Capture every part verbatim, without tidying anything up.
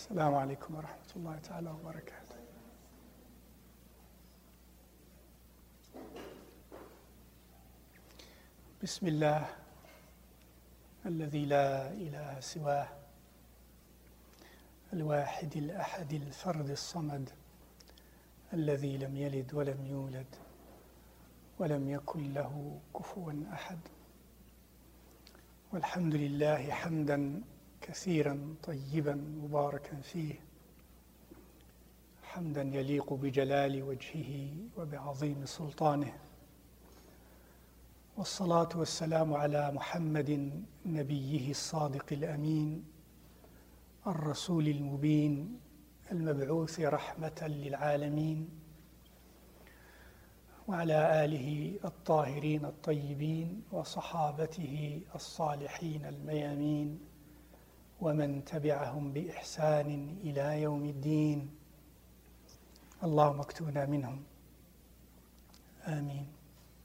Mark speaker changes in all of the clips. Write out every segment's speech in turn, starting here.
Speaker 1: السلام عليكم ورحمة الله تعالى وبركاته. بسم الله الذي لا إله سواه الواحد الأحد الفرد الصمد الذي لم يلد ولم يولد ولم يكن له كفوا أحد. والحمد لله حمدا كثيرا طيبا مباركا فيه، حمدا يليق بجلال وجهه وبعظيم سلطانه، والصلاة والسلام على محمد نبيه الصادق الأمين الرسول المبين المبعوث رحمة للعالمين، وعلى آله الطاهرين الطيبين وصحابته الصالحين الميامين ومن تبعهم بإحسان إلى يوم الدين. اللهم اكتبنا منهم آمين.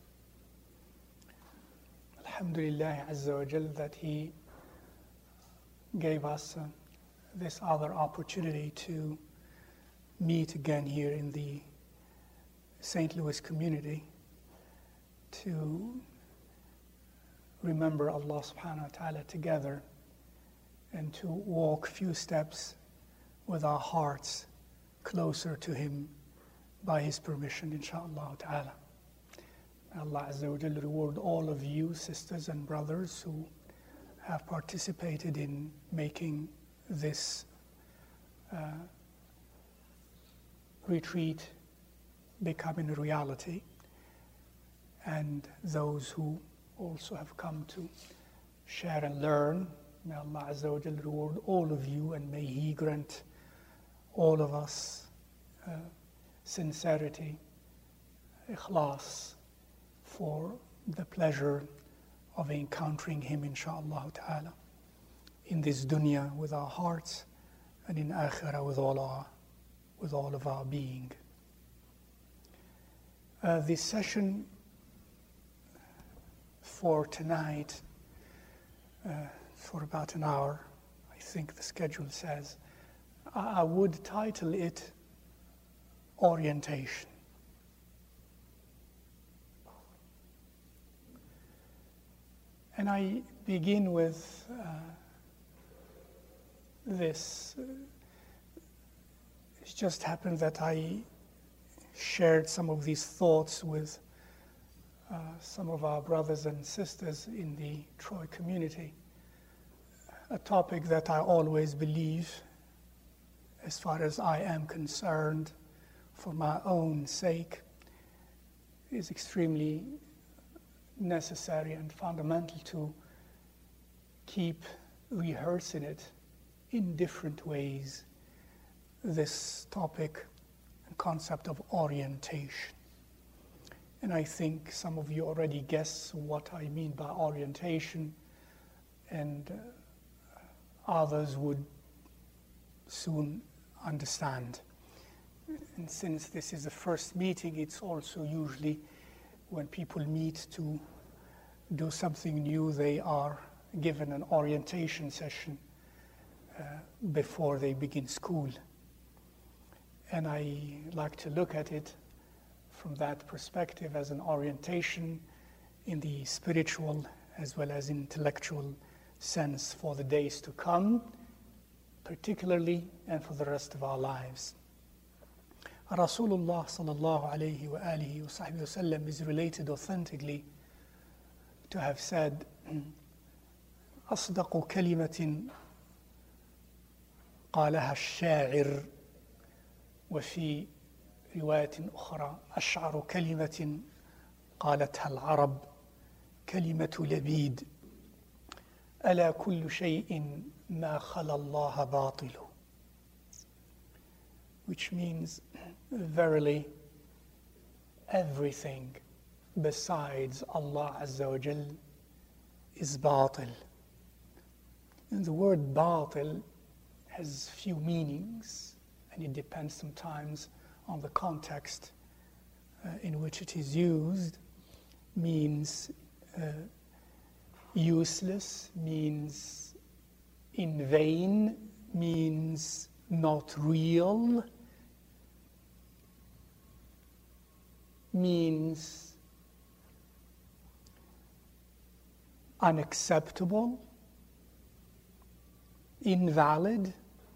Speaker 1: Alhamdulillah Azza wa Jal that He gave us uh, this other opportunity to meet again here in the Saint Louis community to remember Allah subhanahu wa ta'ala together and to walk few steps with our hearts closer to Him by His permission, inshaAllah ta'ala. May Allah Azza wa Jal reward all of you, sisters and brothers, who have participated in making this uh, retreat becoming a reality, and those who also have come to share and learn. May Allah Azza wa Jal reward all of you, and may He grant all of us uh, sincerity, ikhlas, for the pleasure of encountering Him, inshaAllah ta'ala, in this dunya with our hearts, and in akhirah with all our, with all of our being. Uh, this session for tonight, uh, for about an hour, I think the schedule says, I, I would title it Orientation. And I begin with uh, this. It just happened that I shared some of these thoughts with uh, some of our brothers and sisters in the Troy community. A topic that I always believe, as far as I am concerned, for my own sake, is extremely necessary and fundamental to keep rehearsing it in different ways, this topic and concept of orientation. And I think some of you already guess what I mean by orientation, and uh, others would soon understand. And since this is the first meeting, it's also usually when people meet to do something new, they are given an orientation session uh, before they begin school. And I like to look at it from that perspective as an orientation in the spiritual as well as intellectual sense for the days to come, particularly, and for the rest of our lives. Rasulullah sallallahu alayhi wa alihi wa sahbihi wa sallam is related authentically to have said, أصدق كلمة قالها الشاعر وفي رواية أخرى أشعر كلمة قالتها العرب كلمة لبيد ألا كل شيء ما خلا الله باطل, which means verily everything besides Allah Azza wa Jal is batil. And the word batil has few meanings, and it depends sometimes on the context uh, in which it is used. Means uh, useless, means in vain, means not real, means unacceptable, invalid.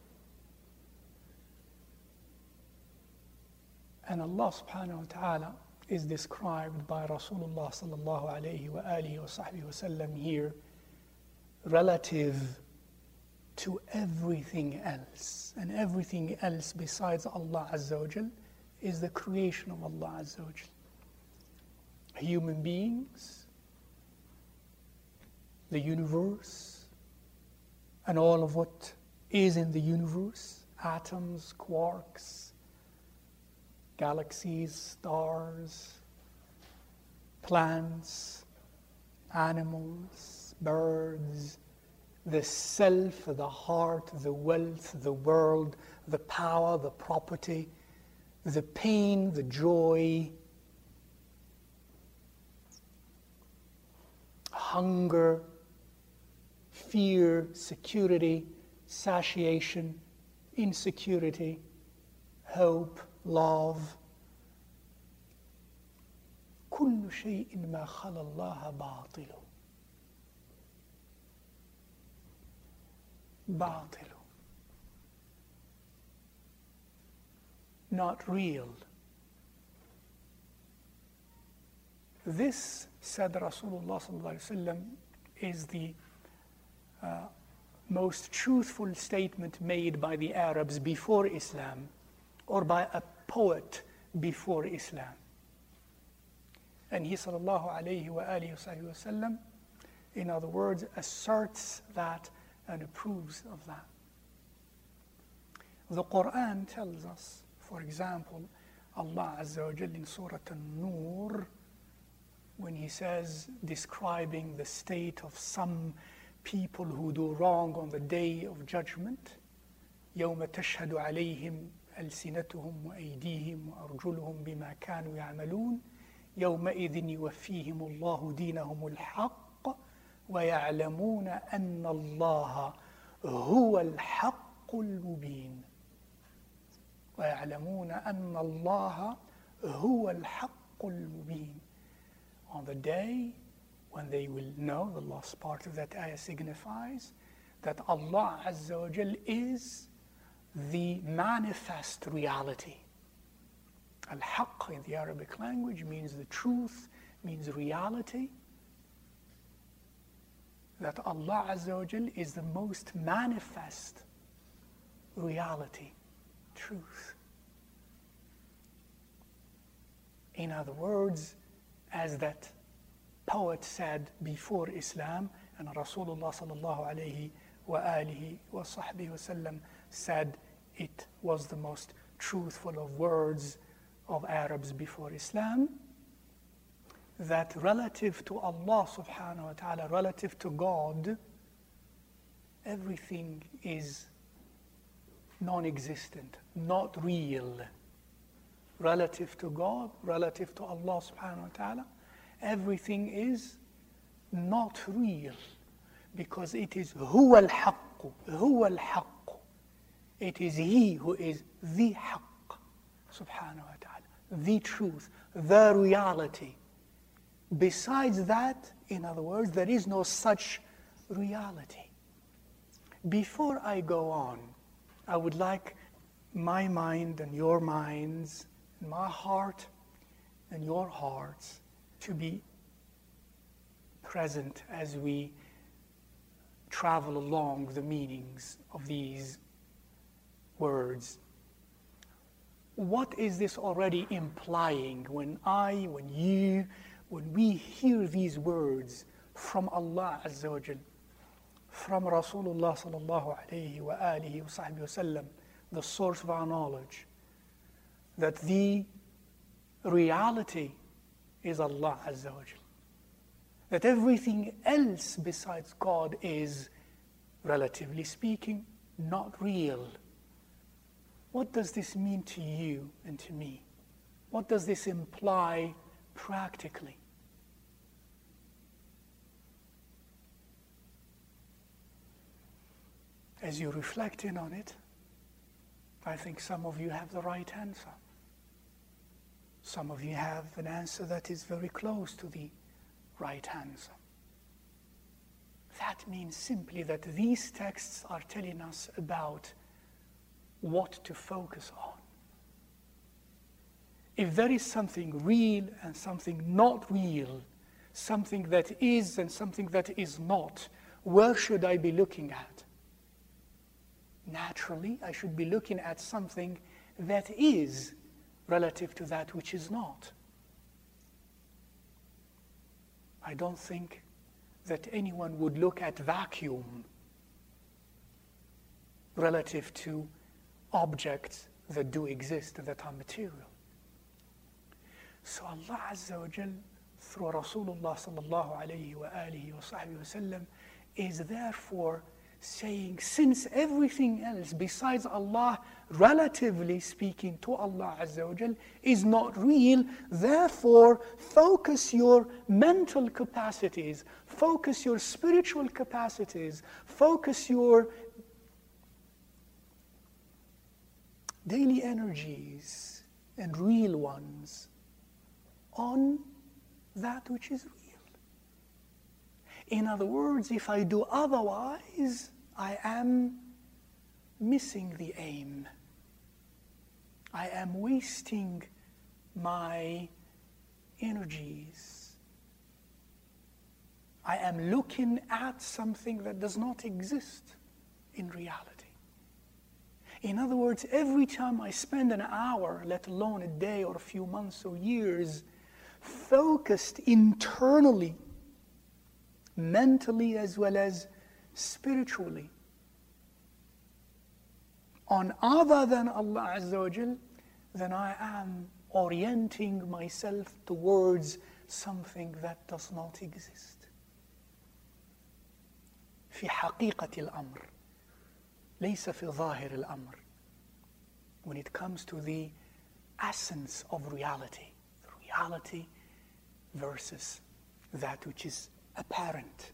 Speaker 1: And Allah subhanahu wa ta'ala is described by Rasulullah sallallahu alayhi wa alihi wa sahbihi wa sallam here relative to everything else. And everything else besides Allah Azza wa Jal is the creation of Allah Azza wa Jal. Human beings, the universe, and all of what is in the universe, atoms, quarks, galaxies, stars, plants, animals, birds, the self, the heart, the wealth, the world, the power, the property, the pain, the joy, hunger, fear, security, satiation, insecurity, hope, love. كل شيء ما خلا الله باطل. باطل. Not real. This, said Rasulullah sallallahu alaihi wasallam, is the uh, most truthful statement made by the Arabs before Islam, or by a poet before Islam. And he sallallahu alayhi wa alihi wa sallam, in other words, asserts that and approves of that. The Quran tells us, for example, Allah Azza wa Jalla in Surah An-Nur, when he says, describing the state of some people who do wrong on the day of judgment, يَوْمَ تَشْهَدُ عَلَيْهِمْ أَلْسِنَتُهُمْ وَأَيْدِيهِمْ وَأَرْجُلُهُمْ بِمَا كَانُوا يَعْمَلُونَ يَوْمَئِذٍ يُوَفِّيهِمُ اللَّهُ دِينَهُمُ الْحَقَّ وَيَعْلَمُونَ أَنَّ اللَّهَ هُوَ الْحَقُّ الْمُبِينُ وَيَعْلَمُونَ أَنَّ اللَّهَ هُوَ الْحَقُّ الْمُبِينُ. On the day when they will know, the last part of that ayah signifies that Allah Azza wa Jal is the manifest reality. Al-Haqq in the Arabic language means the truth, means reality. That Allah Azza wa Jal is the most manifest reality, truth. In other words, as that poet said before Islam, and Rasulullah sallallahu alayhi wa alihi wa sahbihi wa sallam said it was the most truthful of words of Arabs before Islam, that relative to Allah subhanahu wa ta'ala, relative to God, everything is non-existent, not real. Relative to God, relative to Allah subhanahu wa ta'ala, everything is not real, because it is huwa al-haqq, huwa al-haqq. It is He who is the haqq, subhanahu wa ta'ala, the truth, the reality. Besides that, in other words, there is no such reality. Before I go on, I would like my mind and your minds, and my heart and your hearts to be present as we travel along the meanings of these words. What is this already implying when I, when you, when we hear these words from Allah Azza wa Jal, from Rasulullah sallallahu alayhi wa alihi wa sahbihi wa sallam, the source of our knowledge, that the reality is Allah Azza wa Jal, that everything else besides God is, relatively speaking, not real. What does this mean to you and to me? What does this imply practically? As you reflect in on it, I think some of you have the right answer. Some of you have an answer that is very close to the right answer. That means simply that these texts are telling us about what to focus on. If there is something real and something not real, something that is and something that is not, where should I be looking at? Naturally, I should be looking at something that is relative to that which is not. I don't think that anyone would look at vacuum relative to objects that do exist and that are material. So Allah Azza wa Jal, through Rasulullah sallallahu alayhi wa alihi wa sahbihi wa sallam, is therefore saying, since everything else besides Allah, relatively speaking to Allah Azza wa Jal, is not real, therefore focus your mental capacities, focus your spiritual capacities, focus your daily energies and real ones on that which is real. In other words, if I do otherwise, I am missing the aim. I am wasting my energies. I am looking at something that does not exist in reality. In other words, every time I spend an hour, let alone a day or a few months or years, focused internally, mentally as well as spiritually, on other than Allah Azza wa Jal, then I am orienting myself towards something that does not exist. في حقيقة الأمر ليس في ظاهر الأمر. When it comes to the essence of reality, the reality versus that which is apparent.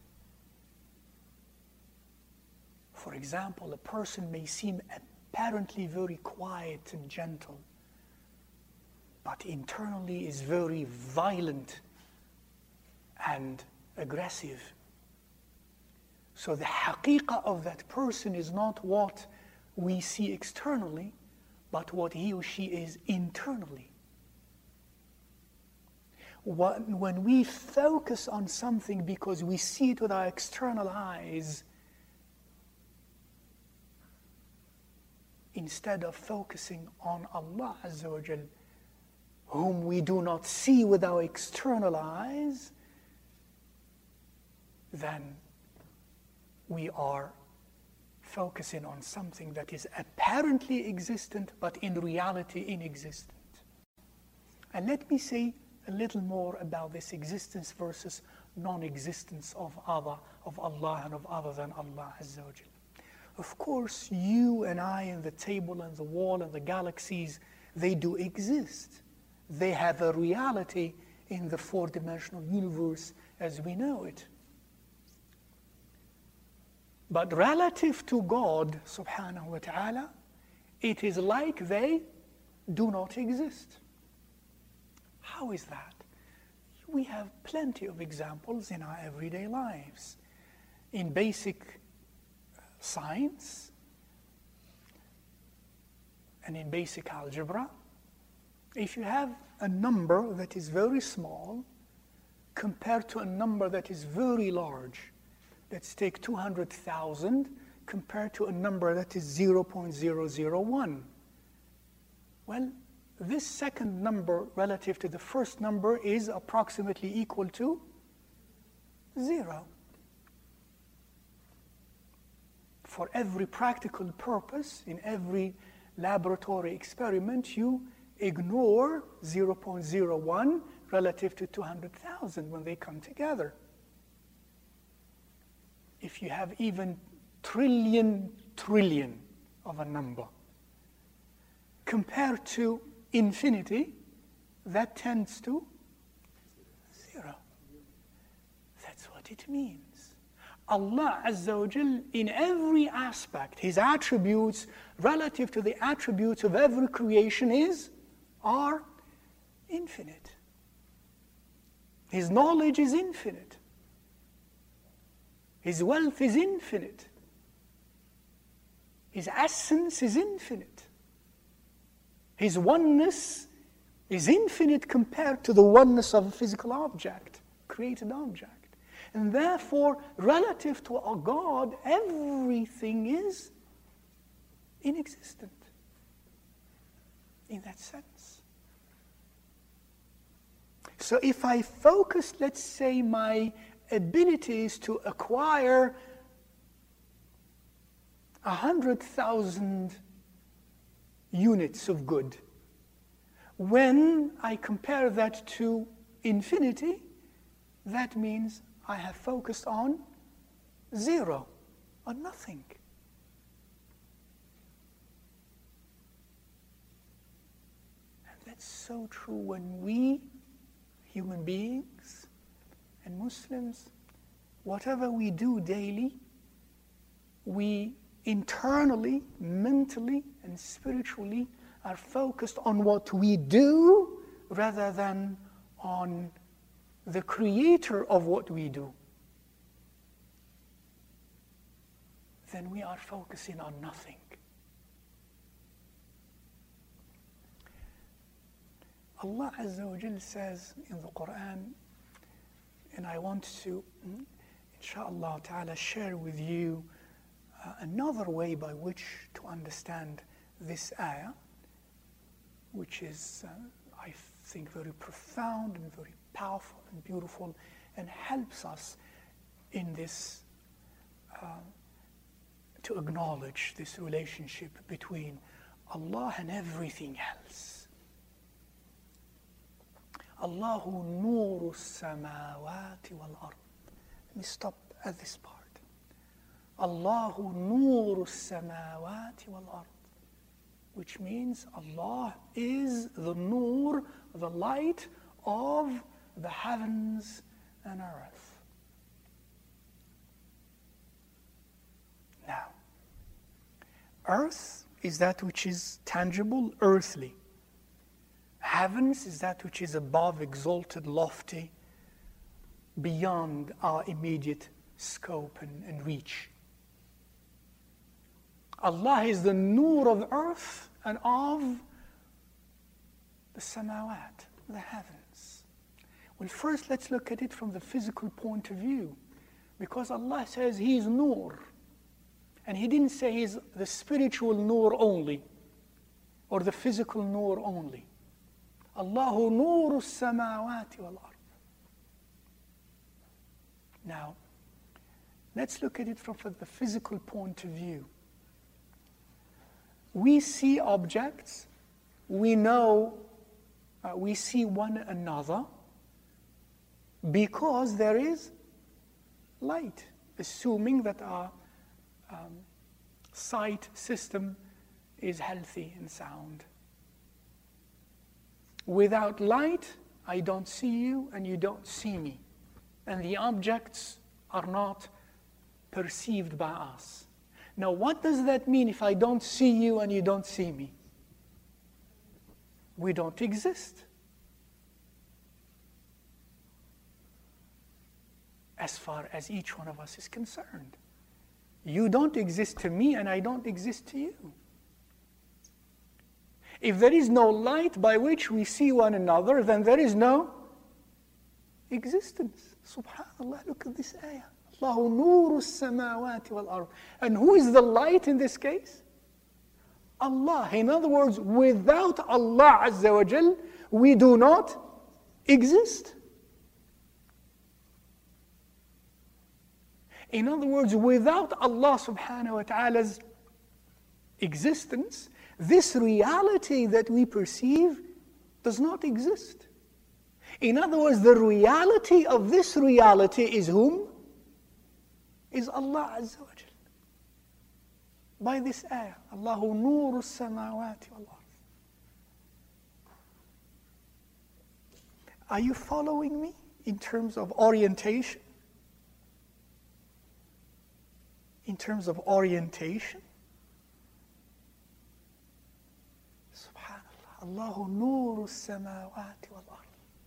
Speaker 1: For example, a person may seem apparently very quiet and gentle, but internally is very violent and aggressive. So the haqiqah of that person is not what we see externally, but what he or she is internally. When we focus on something because we see it with our external eyes, instead of focusing on Allah Azza wa Jal, whom we do not see with our external eyes, then we are focusing on something that is apparently existent, but in reality inexistent. And let me say a little more about this existence versus non-existence of other, of Allah and of other than Allah Azza wa Jal. Of course, you and I and the table and the wall and the galaxies, they do exist. They have a reality in the four-dimensional universe as we know it. But relative to God subhanahu wa ta'ala, it is like they do not exist. How is that? We have plenty of examples in our everyday lives. In basic science and in basic algebra, if you have a number that is very small compared to a number that is very large, let's take two hundred thousand compared to a number that is zero point zero zero one. Well, this second number relative to the first number is approximately equal to zero. For every practical purpose, in every laboratory experiment, you ignore zero point zero one relative to two hundred thousand when they come together. If you have even trillion, trillion of a number, compared to infinity, that tends to zero. That's what it means. Allah Azza wa Jal, in every aspect, His attributes relative to the attributes of every creation is, are infinite. His knowledge is infinite. His wealth is infinite. His essence is infinite. His oneness is infinite compared to the oneness of a physical object, created object. And therefore, relative to our God, everything is inexistent in that sense. So if I focus, let's say, my abilities to acquire a hundred thousand units of good, when I compare that to infinity, that means I have focused on zero, on nothing. And that's so true when we, human beings and Muslims, whatever we do daily, we internally, mentally, and spiritually are focused on what we do rather than on the creator of what we do. Then we are focusing on nothing. Allah Azza wa Jal says in the Quran, and I want to, inshallah ta'ala, share with you uh, another way by which to understand this ayah, which is, uh, I think, very profound and very powerful and beautiful, and helps us in this, uh, to acknowledge this relationship between Allah and everything else. Allahu nuru samawati wal ard. Let me stop at this part. Allahu nuru samawati wal ard, which means Allah is the nur, the light of the heavens and earth. Now, earth is that which is tangible, earthly. Heavens is that which is above, exalted, lofty, beyond our immediate scope and, and reach. Allah is the nur of earth and of the samawat, the heavens. Well, first let's look at it from the physical point of view, because Allah says He is nur, and He didn't say He's the spiritual nur only, or the physical nur only. Allahu nuru samawati wal ard. Now, let's look at it from the physical point of view. We see objects, we know, uh, we see one another because there is light, assuming that our um, sight system is healthy and sound. Without light, I don't see you and you don't see me. And the objects are not perceived by us. Now, what does that mean if I don't see you and you don't see me? We don't exist. As far as each one of us is concerned. You don't exist to me and I don't exist to you. If there is no light by which we see one another, then there is no existence. Subhanallah, look at this ayah. Allahu nuru samawati wal ard. And who is the light in this case? Allah. In other words, without Allah Azza wa Jal, we do not exist. In other words, without Allah subhanahu wa ta'ala's existence, this reality that we perceive does not exist. In other words, the reality of this reality is whom? Is Allah Azza wa Jal. By this ayah, Allahu nuru samawati wal ard. Are you following me in terms of orientation? in terms of orientation. Subhanallah. Allahu nuru samawati wal ard.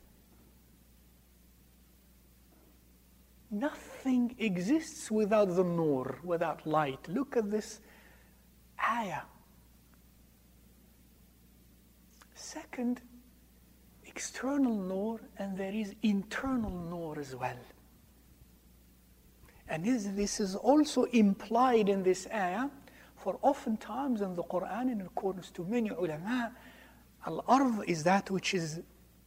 Speaker 1: Nothing exists without the nur, without light. Look at this ayah. Second, external nur, and there is internal nur as well. And this, this is also implied in this ayah, for oftentimes in the Quran, in accordance to many ulama, al-ard is that which is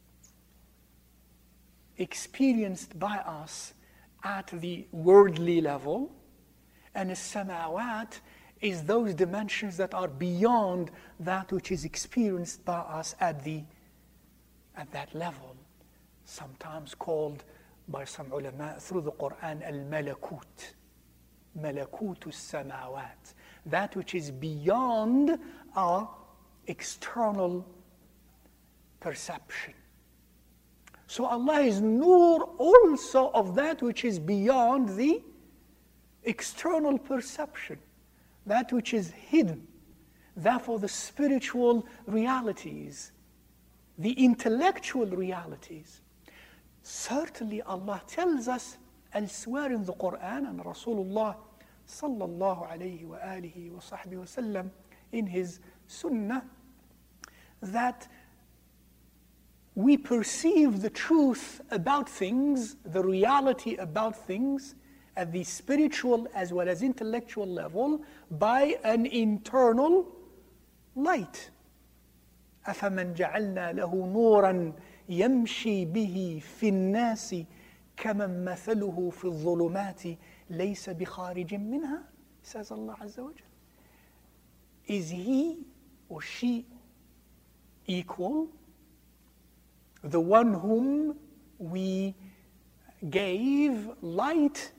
Speaker 1: experienced by us at the worldly level, and as-samawat is those dimensions that are beyond that which is experienced by us at the at that level, sometimes called by some ulama through the Quran al-malakut, malakut as-samawat, that which is beyond our external perception. So Allah is nur also of that which is beyond the external perception, that which is hidden. Therefore, the spiritual realities, the intellectual realities. Certainly, Allah tells us elsewhere in the Quran, and Rasulullah sallallahu alayhi wa alihi wa sahbihi wa sallam in his sunnah, that we perceive the truth about things, the reality about things, at the spiritual as well as intellectual level, by an internal light. أَفَمَنْ جَعَلْنَا لَهُ نُورًا يَمْشِي بِهِ فِي النَّاسِ كَمَنْ مَثَلُهُ فِي الظُّلُمَاتِ لَيْسَ بِخَارِجٍ مِنْهَا, says Allah Azza wa Jal. Is he or she equal? The one whom we gave light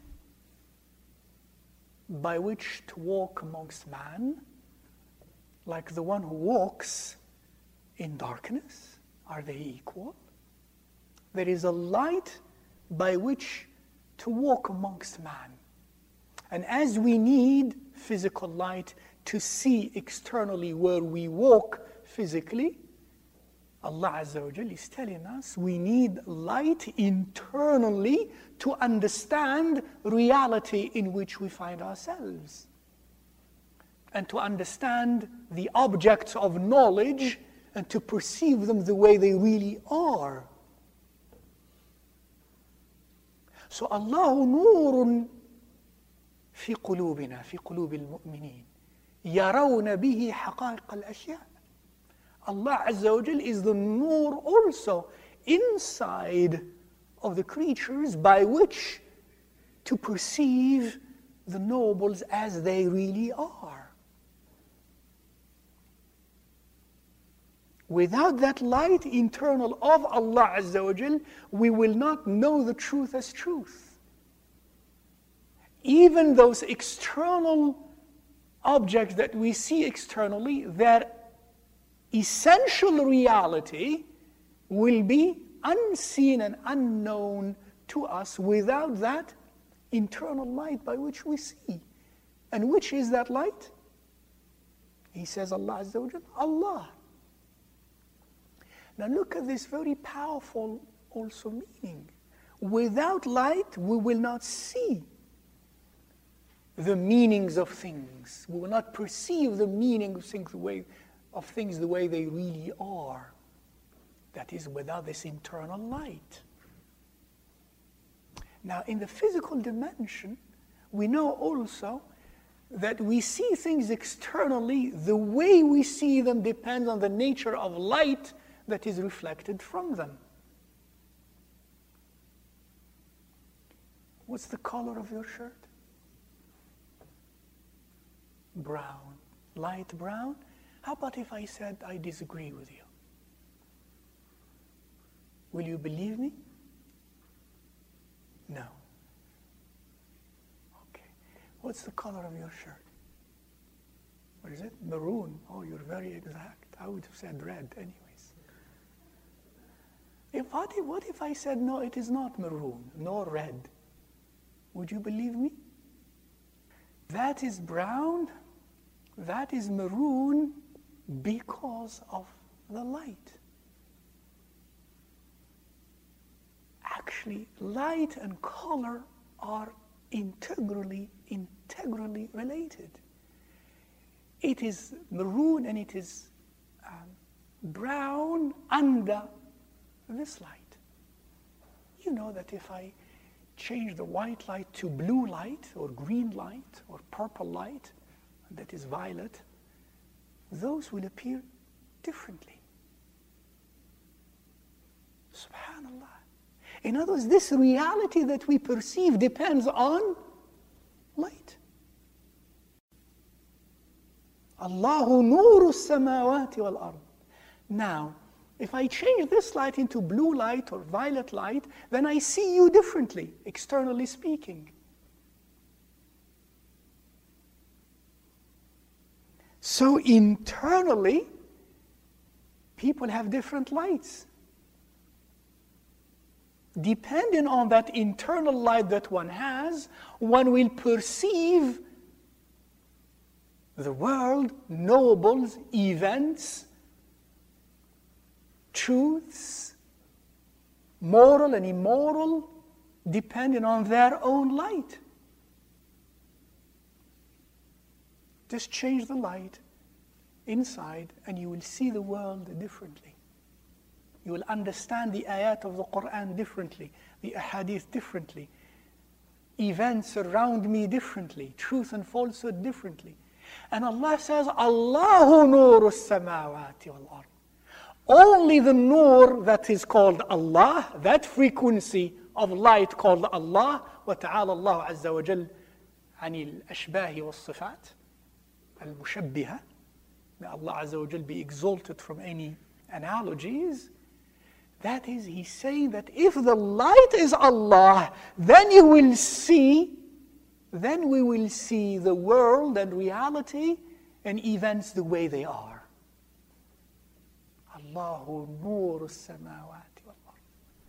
Speaker 1: by which to walk amongst man, like the one who walks in darkness? Are they equal? There is a light by which to walk amongst man. And as we need physical light to see externally where we walk physically, Allah Azza wa Jal is telling us we need light internally to understand reality in which we find ourselves, and to understand the objects of knowledge and to perceive them the way they really are. So Allahu nurun fi qulubina, fi qulubi al-mu'minin, yarawna bihi haqa'iq al-ashya'. Allah Azza wa Jal is the nur also inside of the creatures by which to perceive the nobles as they really are. Without that light internal of Allah Azza wa Jal, we will not know the truth as truth. Even those external objects that we see externally, their essential reality will be unseen and unknown to us without that internal light by which we see. And which is that light? He says, Allah Azza wa Jal, Allah. Now look at this very powerful also meaning. Without light, we will not see the meanings of things. We will not perceive the meaning of things the way, of things the way they really are. That is, without this internal light. Now, in the physical dimension, we know also that we see things externally. The way we see them depends on the nature of light that is reflected from them. What's the color of your shirt? Brown. Light brown? How about if I said I disagree with you? Will you believe me? No. Okay. What's the color of your shirt? What is it? Maroon. Oh, you're very exact. I would have said red anyways. If what, if, what if I said, no, it is not maroon, nor red? Would you believe me? That is brown, that is maroon because of the light. Actually, light and color are integrally, integrally related. It is maroon and it is um, brown under this light. You know that if I change the white light to blue light or green light or purple light, that is violet, those will appear differently. Subhanallah. In other words, this reality that we perceive depends on light. Allahu nuru samawati wal ard. Now, if I change this light into blue light or violet light, then I see you differently, externally speaking. So internally, people have different lights. Depending on that internal light that one has, one will perceive the world, nobles, events, truths, moral and immoral, depending on their own light. Just change the light inside and you will see the world differently. You will understand the ayat of the Quran differently, the ahadith differently, events around me differently, truth and falsehood differently. And Allah says, Allahu nuru samawati wal ard. Only the nur that is called Allah, that frequency of light called Allah, وتعالى الله عز وجل عن الأشباه والصفات المشبهة. May Allah عز وجل be exalted from any analogies. That is, he's saying that if the light is Allah, then you will see, then we will see the world and reality and events the way they are. Allahu nur as-samawati wal ard.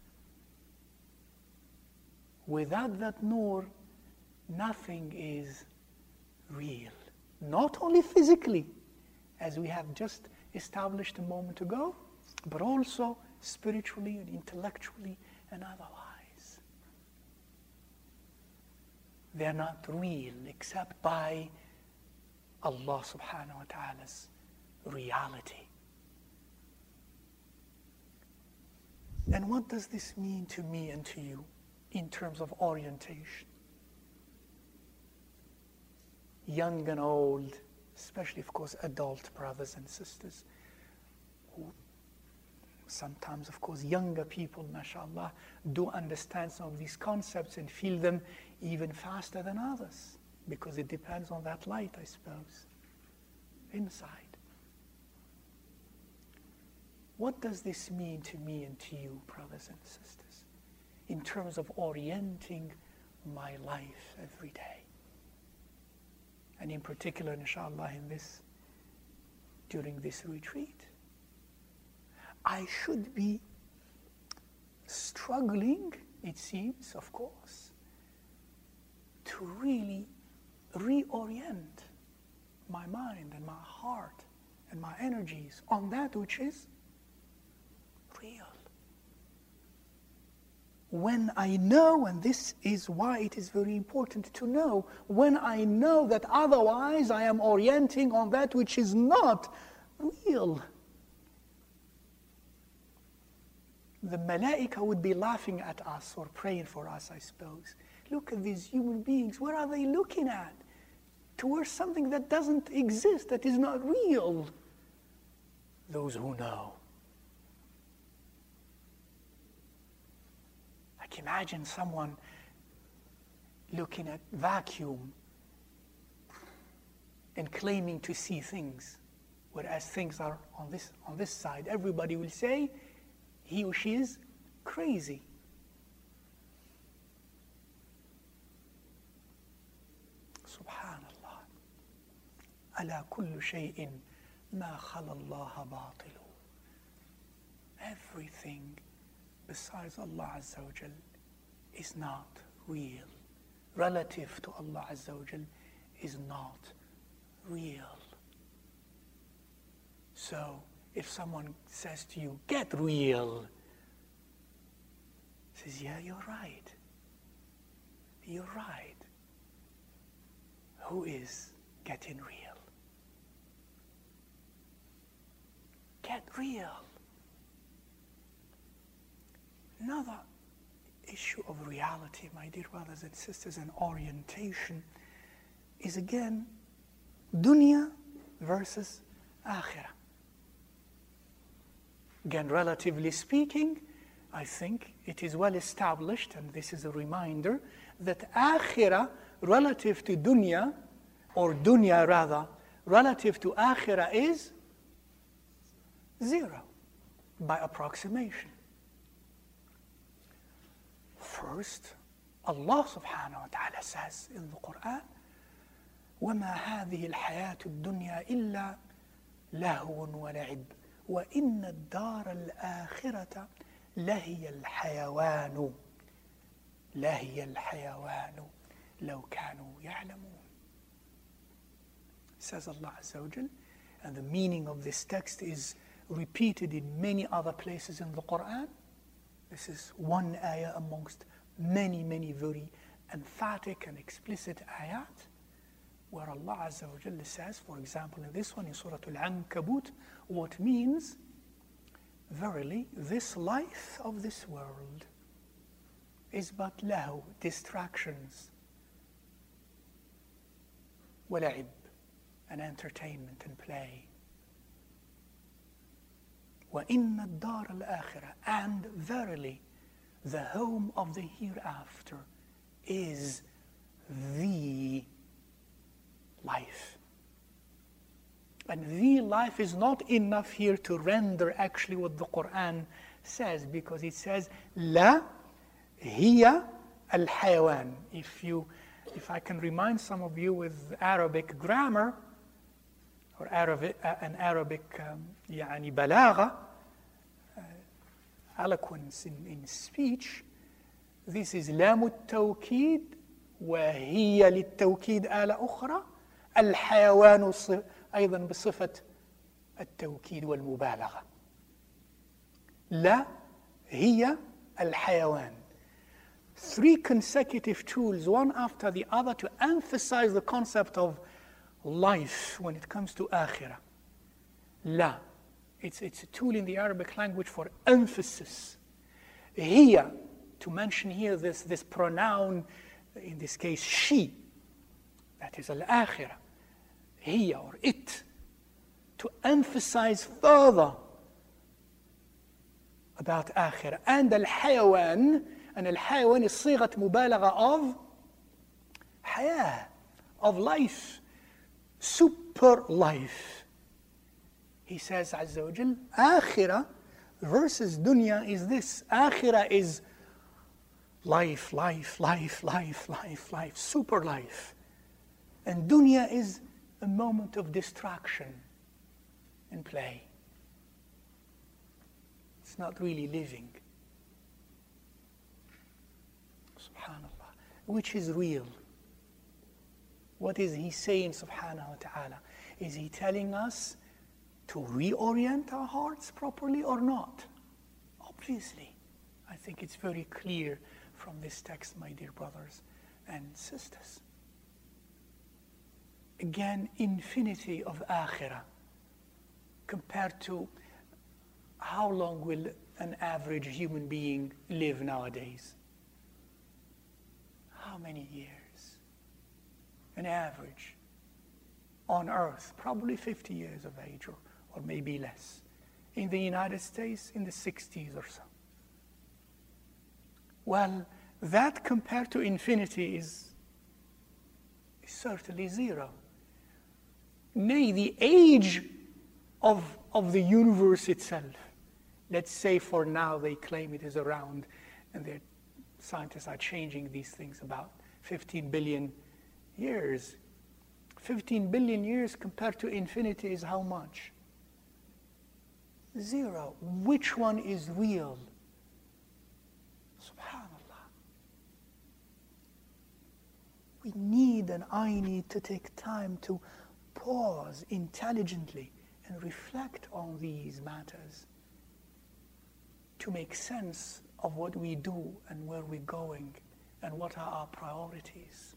Speaker 1: Without that nur, nothing is real. Not only physically, as we have just established a moment ago, but also spiritually and intellectually and otherwise. They are not real except by Allah subhanahu wa ta'ala's reality. And what does this mean to me and to you in terms of orientation? Young and old, especially, of course, adult brothers and sisters, who sometimes, of course, younger people, mashallah, do understand some of these concepts and feel them even faster than others, because it depends on that light, I suppose, inside. What does this mean to me and to you, brothers and sisters, in terms of orienting my life every day? And in particular, inshallah, in this, during this retreat, I should be struggling, it seems, of course, to really reorient my mind and my heart and my energies on that which is real. When I know, and this is why it is very important to know, when I know that otherwise I am orienting on that which is not real, the malaika would be laughing at us or praying for us, I suppose. Look at these human beings. Where are they looking at? Towards something that doesn't exist, that is not real. Those who know. Like imagine someone looking at vacuum and claiming to see things, whereas things are on this, on this side. Everybody will say he or she is crazy. Subhanallah. Ala kullu shay'in ma khala Allah batilu. Everything besides Allah Azza wa Jal is not real. Relative to Allah Azza wa Jal is not real. So if someone says to you, get real, says, yeah, you're right. You're right. Who is getting real? Get real. Another issue of reality, my dear brothers and sisters, and orientation is again dunya versus akhirah. Again, relatively speaking, I think it is well established, and this is a reminder, that akhirah relative to dunya, or dunya rather, relative to akhirah is zero, by approximation. First, Allah subhanahu wa ta'ala says in the Quran, وَمَا هَذِهِ الْحَيَاةُ الدُّنْيَا إِلَّا لَهْوٌ وَلَعِبٌ وَإِنَّ الدَّارَ الْآخِرَةَ لَهِيَ الْحَيَوَانُ لَهِيَ الْحَيَوَانُ لَوْ كَانُوا يَعْلَمُونَ. Says Allah Azza wa Jal, and the meaning of this text is repeated in many other places in the Quran. This is one ayah amongst many, many very emphatic and explicit ayat, where Allah Azza wa Jalla says, for example, in this one, in Surah Al-Ankabut, what means, verily, this life of this world is but lahu, distractions, wala'ib, and entertainment and play. وَإِنَّ الدَّارَ الْآخِرَةَ, and verily, the home of the hereafter is the life. And the life is not enough here to render actually what the Quran says, because it says, La hiya al-hayawan. If you, if I can remind some of you with Arabic grammar, or Arabic, uh, an Arabic um, يعني balagha, uh, eloquence in, in speech, this is لام التوكيد وهي للتوكيد آلة أخرى الحيوان أيضا بصفة التوكيد والمبالغة. لا هي الحيوان. Three consecutive tools, one after the other, to emphasize the concept of life when it comes to akhirah. La. It's, it's a tool in the Arabic language for emphasis. Hiya, to mention here this, this pronoun, in this case she, that is al-akhirah. Hiya, or it, to emphasize further about akhirah. And al-hayawan, and al-hayawan is صيغة مبالغة of hayah, of life. Super life. He says, Azza wa Jal, akhirah versus dunya is this. Akhirah is life, life, life, life, life, life, super life. And dunya is a moment of distraction and play. It's not really living. Subhanallah. Which is real? What is he saying, subhanahu wa ta'ala? Is he telling us to reorient our hearts properly or not? Obviously. I think it's very clear from this text, my dear brothers and sisters. Again, infinity of akhirah compared to how long will an average human being live nowadays? How many years? An average on earth, probably fifty years of age, or, or maybe less. In the United States, in the sixties or so. Well, that compared to infinity is, is certainly zero. Nay, the age of, of the universe itself, let's say for now they claim it is around, and the scientists are changing these things, about fifteen billion years. fifteen billion years compared to infinity is how much? Zero. Which one is real? Subhanallah. we need and I need to take time to pause intelligently and reflect on these matters to make sense of what we do and where we're going and what are our priorities.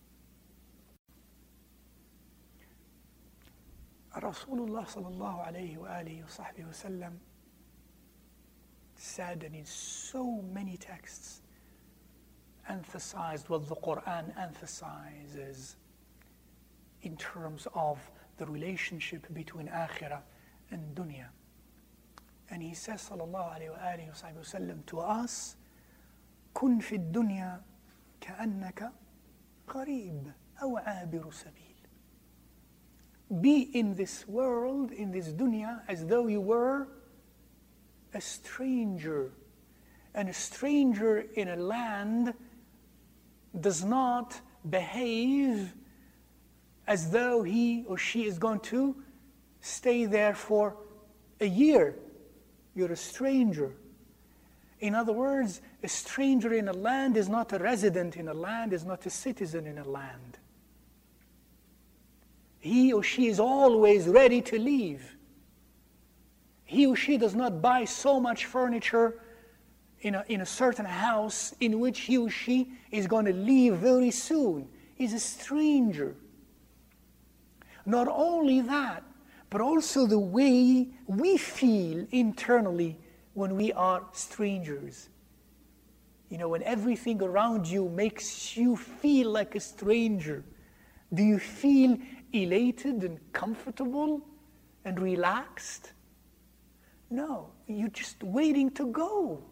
Speaker 1: Rasulullah sallallahu alayhi wa alihi wa sahbihi wa sallam said, and in so many texts emphasized what the Quran emphasizes in terms of the relationship between akhirah and dunya. And he says, sallallahu alayhi wa alihi wa sahbihi wa sallam, to us, kun fi dunya ka'annaka qarib aw abiru sabil. Be in this world, in this dunya, as though you were a stranger. And a stranger in a land does not behave as though he or she is going to stay there for a year. You're a stranger. In other words, a stranger in a land is not a resident in a land, is not a citizen in a land. He or she is always ready to leave. He or she does not buy so much furniture in a, in a certain house in which he or she is going to leave very soon. He's a stranger. Not only that, but also the way we feel internally when we are strangers. You know, when everything around you makes you feel like a stranger, do you feel elated and comfortable and relaxed? No, you're just waiting to go.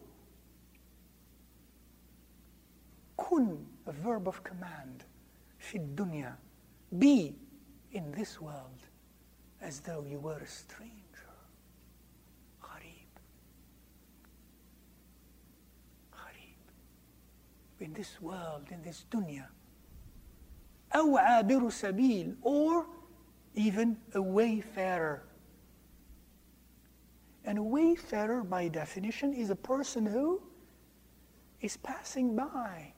Speaker 1: Kun, a verb of command. Fi dunya, be in this world as though you were a stranger. Gharib. Gharib. In this world, in this dunya. أو عابر سبيل, or even a wayfarer. And a wayfarer, by definition, is a person who is passing by,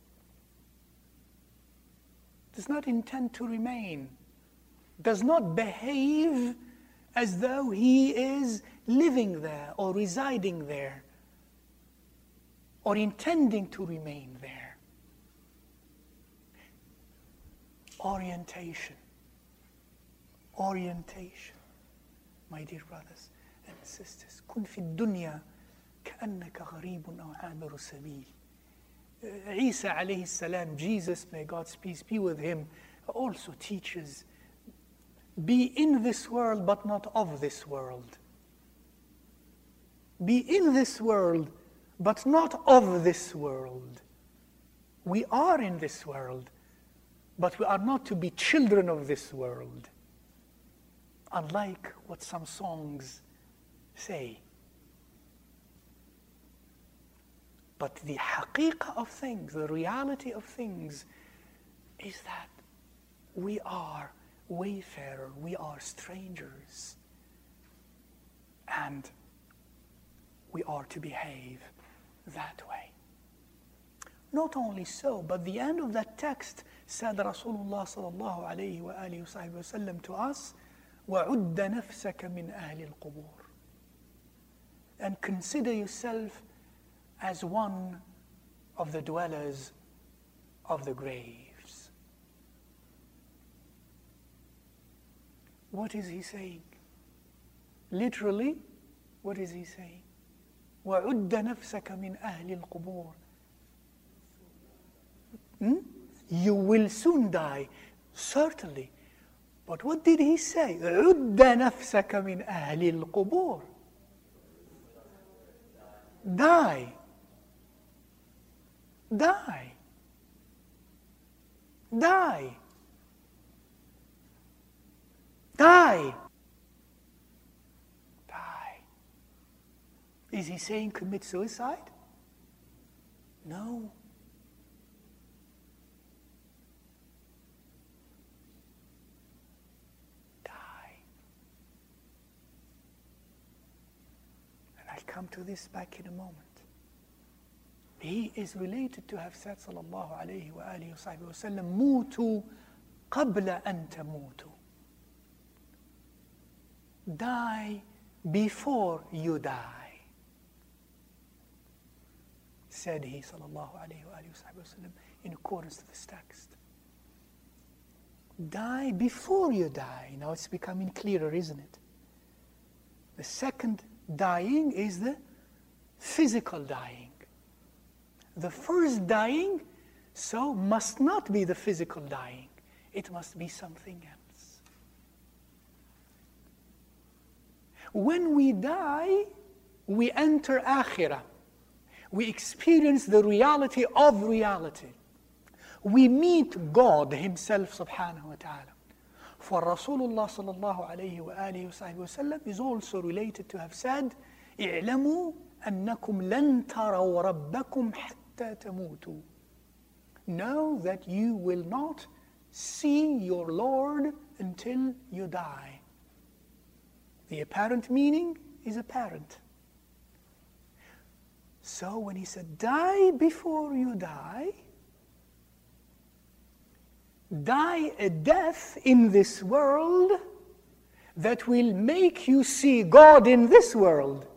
Speaker 1: does not intend to remain, does not behave as though he is living there or residing there or intending to remain there. Orientation. Orientation. My dear brothers and sisters, كن في الدنيا كأنك غريب أو عابر سبيل. Isa alayhi salam, Jesus, may God's peace be with him, also teaches, be in this world but not of this world. Be in this world but not of this world. We are in this world, but we are not to be children of this world, unlike what some songs say. But the haqiqah of things, the reality of things, is that we are wayfarer, we are strangers, and we are to behave that way. Not only so, but the end of that text said Rasulullah sallallahu alayhi wa alihi wa sallam to us, وَعُدَّ نَفْسَكَ مِنْ أَهْلِ الْقُبُورِ. And consider yourself as one of the dwellers of the graves. What is he saying? Literally, what is he saying? وَعُدَّ نَفْسَكَ مِنْ أَهْلِ الْقُبُورِ. Hmm? You will soon die, certainly. But what did he say? عُدَّ نَفْسَكَ مِنْ أَهْلِ الْقُبُورِ. Die. Die. Die. Die. Die. Is he saying commit suicide? No. Die. And I'll come to this back in a moment. he is related to have said, sallallahu alayhi wa alihi wa sallam, mutu qabla an tamutu. Die before you die. Said he, sallallahu alayhi wa alihi wa sallam, in accordance to this text. Die before you die. Now it's becoming clearer, isn't it? The second dying is the physical dying. The first dying, so, must not be the physical dying. It must be something else. When we die, we enter akhirah. We experience the reality of reality. We meet God Himself subhanahu wa ta'ala. For Rasulullah sallallahu alayhi wa alihi wa sallam is also related to have said, اعلموا أنكم لن تروا ربكم حتى تموتوا. Know that you will not see your Lord until you die. The apparent meaning is apparent. So when he said, die before you die, die a death in this world that will make you see God in this world.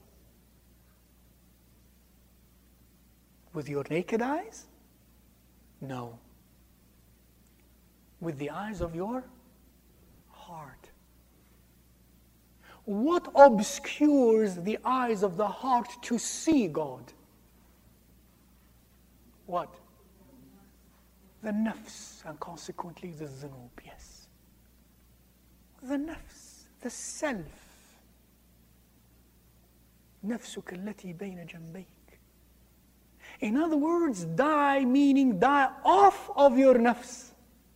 Speaker 1: With your naked eyes? No. With the eyes of your heart. What obscures the eyes of the heart to see God? What? The nafs, and consequently the dhunub, yes. The nafs, the self. نفسك التي بين جنبيك. In other words, die meaning die off of your nafs.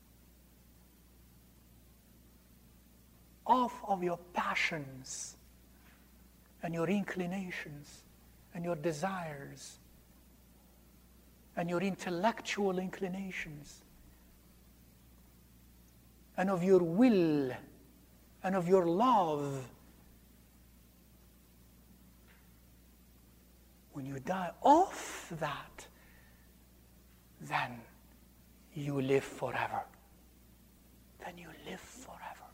Speaker 1: Off of your passions and your inclinations and your desires and your intellectual inclinations and of your will and of your love. When you die off that, then you live forever. Then you live forever.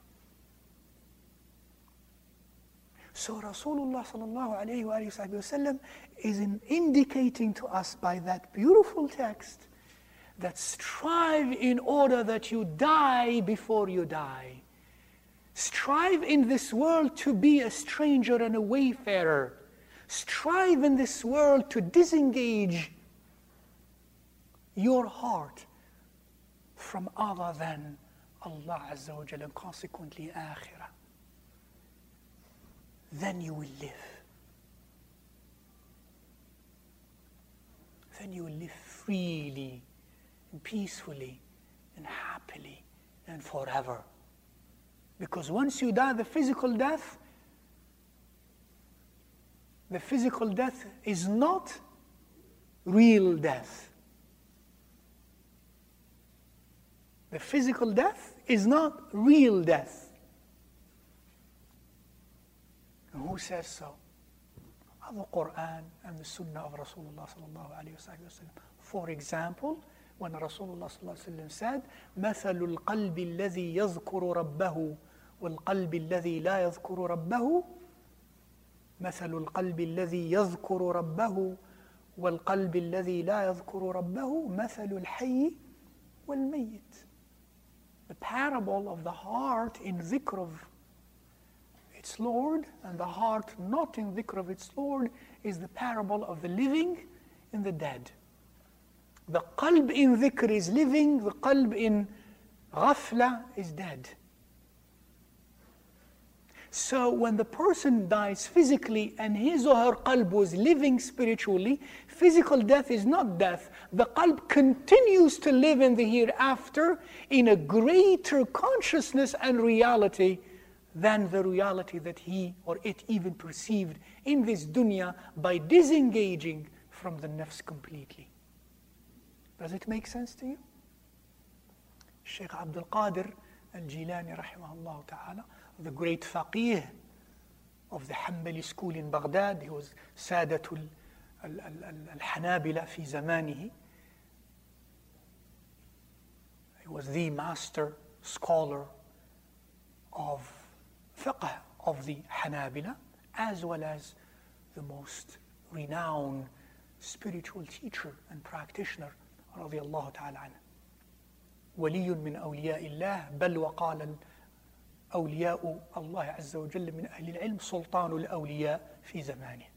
Speaker 1: So Rasulullah sallallahu alayhi wa sallam is in indicating to us by that beautiful text that strive in order that you die before you die. Strive in this world to be a stranger and a wayfarer. Strive in this world to disengage your heart from other than Allah Azza wa Jalla, and consequently akhirah. Then you will live. Then you will live freely and peacefully and happily and forever. Because once you die the physical death, the physical death is not real death. The physical death is not real death. And who says so? The Quran and the Sunnah of Rasulullah sallallahu alayhi wa sallam. For example, when Rasulullah sallallahu alayhi wa sallam said, مَثَلُ الْقَلْبِ الَّذِي يَذْكُرُ رَبَّهُ وَالْقَلْبِ الَّذِي لَا يَذْكُرُ رَبَّهُ مثل القلب الذي يذكر ربه والقلب الذي لا يذكر ربه مثل الحي والميت. The parable of the heart in dhikr of its Lord and the heart not in dhikr of its Lord is the parable of the living and the dead. The qalb in dhikr is living, the qalb in ghafla is dead. So when the person dies physically and his or her qalb was living spiritually, physical death is not death. The qalb continues to live in the hereafter in a greater consciousness and reality than the reality that he or it even perceived in this dunya by disengaging from the nafs completely. Does it make sense to you? Shaykh Abdul Qadir al-Jilani rahimahullah ta'ala, the great faqih of the Hanbali school in Baghdad. He was Sadatul الحنابلة في زمانه. He was the master scholar of fiqh of the Hanabila, as well as the most renowned spiritual teacher and practitioner رضي الله تعالى عنه. ولي من أولياء الله بل وقال أولياء الله عز وجل من أهل العلم سلطان الأولياء في زمانه.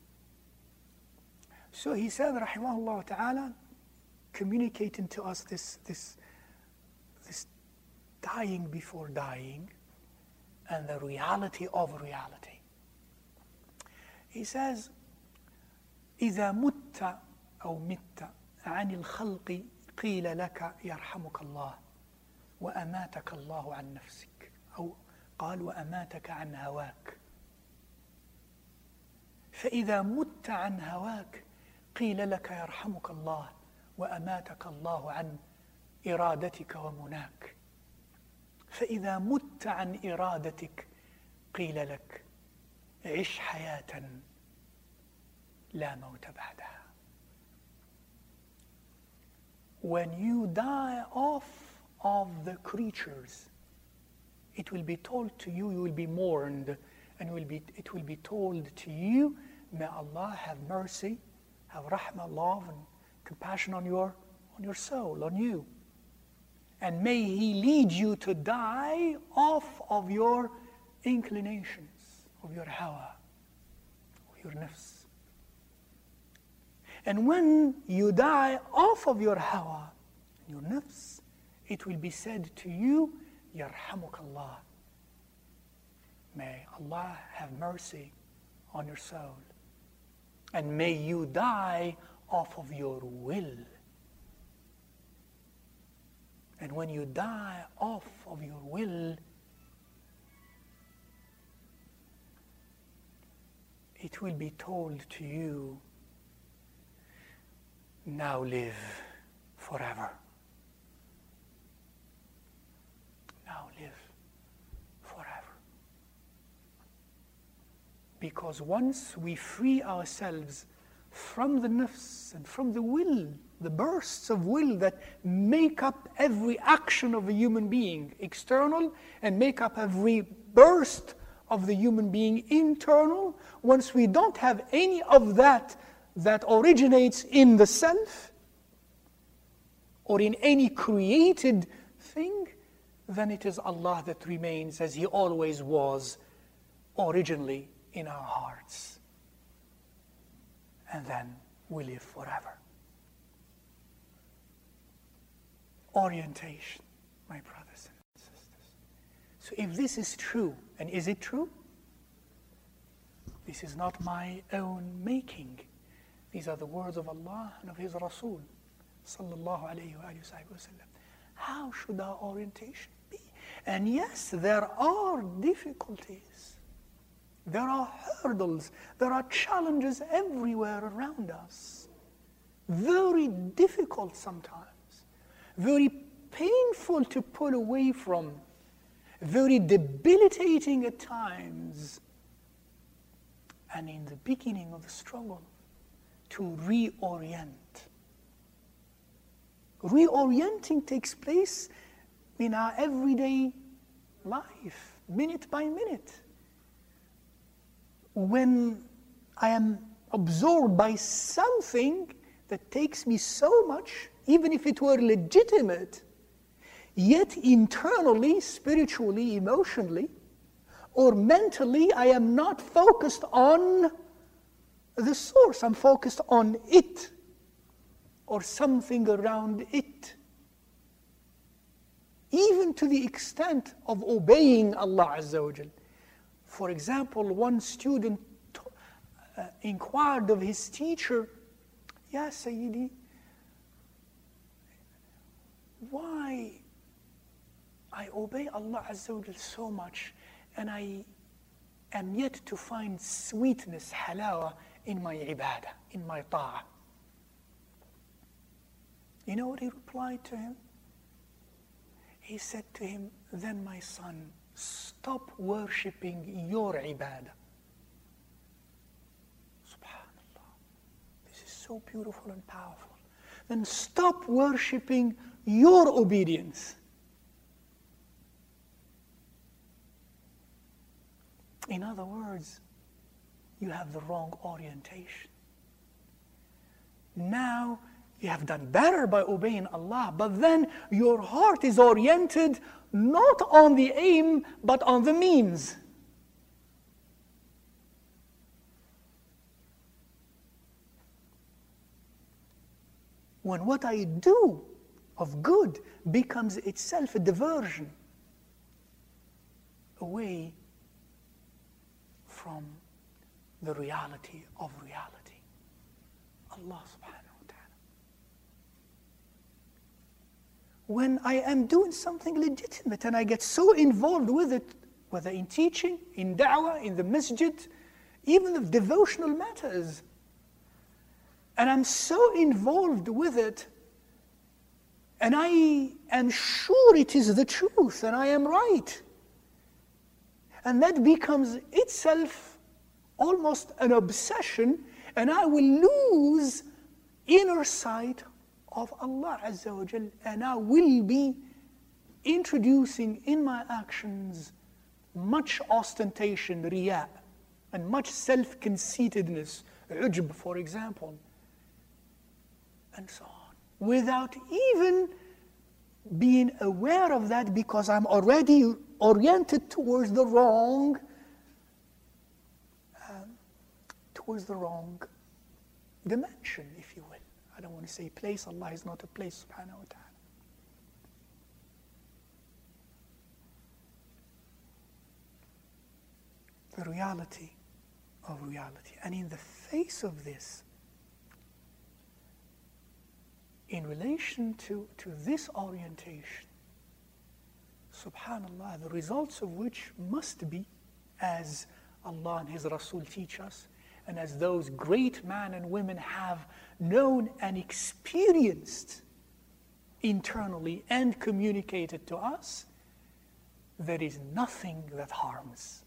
Speaker 1: So he said, rahimahullah ta'ala, communicating to us this, this, this dying before dying and the reality of reality. He says, إذا مت أو مت عن الخلق قيل لك يرحمك الله وأماتك الله عن نفسك، أو قال وأماتك عن هواك. فإذا مت عن هواك قيل لك يرحمك الله وأماتك الله عن إرادتك ومناك. فإذا مت عن إرادتك قيل لك عش حياة لا موت بعدها. When you die off of the creatures, it will be told to you, you will be mourned, and will be, it will be told to you, may Allah have mercy, have rahmah, love, and compassion on your, on your soul, on you. And may He lead you to die off of your inclinations, of your hawa, of your nafs. And when you die off of your hawa, your nafs, it will be said to you, Yarhamuk Allah. May Allah have mercy on your soul. And may you die off of your will. And when you die off of your will, it will be told to you, now live forever. Now live forever. Because once we free ourselves from the nafs and from the will, the bursts of will that make up every action of a human being, external, and make up every burst of the human being, internal, once we don't have any of that that originates in the self or in any created thing, then it is Allah that remains as He always was originally in our hearts. And then we live forever. Orientation, my brothers and sisters. So if this is true, and is it true? This is not my own making. These are the words of Allah and of His Rasul, sallallahu alayhi wa sallam. How should our orientation be? And yes, there are difficulties. There are hurdles. There are challenges everywhere around us. Very difficult sometimes. Very painful to pull away from. Very debilitating at times. And in the beginning of the struggle, to reorient. Reorienting takes place in our everyday life, minute by minute. When I am absorbed by something that takes me so much, even if it were legitimate, yet internally, spiritually, emotionally, or mentally, I am not focused on the source. I'm focused on it or something around it. Even to the extent of obeying Allah Azza wa Jal. For example, one student uh, inquired of his teacher, Ya Sayyidi, why I obey Allah Azza wa Jal so much and I am yet to find sweetness, halawa, in my ibadah, in my ta'ah. You know what he replied to him? He said to him, then my son, stop worshipping your ibadah. Subhanallah. so beautiful and powerful. Then stop worshipping your obedience. In other words, you have the wrong orientation. Now, you have done better by obeying Allah, but then your heart is oriented not on the aim, but on the means. When what I do of good becomes itself a diversion away from the reality of reality, Allah subhanahu wa ta'ala. When I am doing something legitimate and I get so involved with it, whether in teaching, in da'wah, in the masjid, even the devotional matters, and I'm so involved with it, and I am sure it is the truth and I am right, and that becomes itself almost an obsession, and I will lose inner sight of Allah Azza wa Jal, and I will be introducing in my actions much ostentation, riya, and much self-conceitedness, ujb, for example, and so on, without even being aware of that, because I'm already oriented towards the wrong, um, towards the wrong dimension, if you will. I don't want to say place. Allah is not a place, subhanahu wa ta'ala. The reality of reality. And in the face of this, in relation to, to this orientation, subhanallah, the results of which must be, as Allah and His Rasul teach us, and as those great men and women have known and experienced internally and communicated to us, there is nothing that harms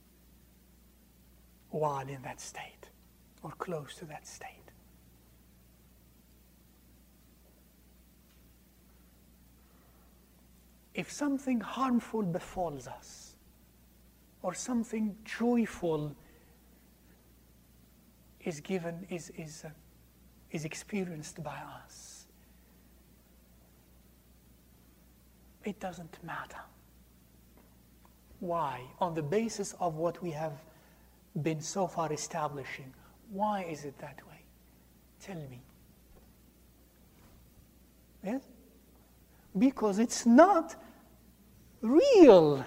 Speaker 1: while in that state or close to that state. If something harmful befalls us, or something joyful is given, is, is, uh, is experienced by us, it doesn't matter. Why? On the basis of what we have been so far establishing. Why is it that way? Tell me. Yes? Because it's not real.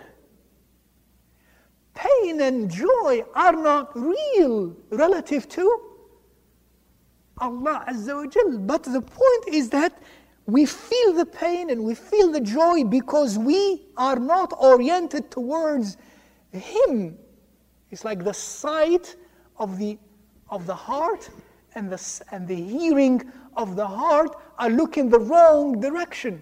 Speaker 1: Pain and joy are not real relative to Allah Azza wa Jal. But the point is that we feel the pain and we feel the joy because we are not oriented towards Him. It's like the sight of the of the heart and the and the hearing of the heart are looking the wrong direction.